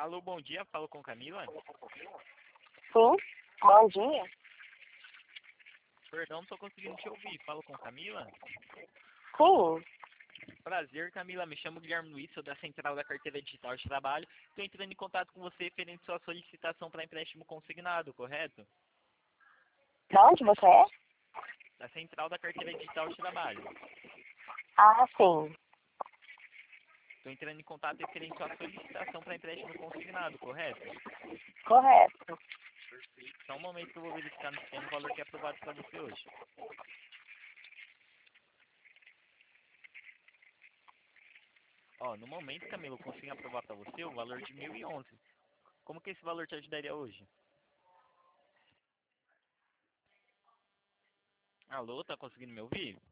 Alô, bom dia, falo com Camila. Sim, bom dia. Perdão, não tô conseguindo te ouvir. Falo com Camila? Sim, Prazer, Camila. Me chamo Guilherme Luiz, sou da Central da Carteira Digital de Trabalho. Estou entrando em contato com você referente à sua solicitação para empréstimo consignado, correto? de onde você é? Da Central da Carteira Digital de Trabalho. Ah, sim, Estou entrando em contato referente à sua solicitação para empréstimo consignado, correto? correto. Só um momento que eu vou verificar no sistema o valor que é aprovado para você hoje. Ó, no momento, Camila, eu consigo aprovar para você o valor de 1.011. Como que esse valor te ajudaria hoje? Alô, tá conseguindo me ouvir?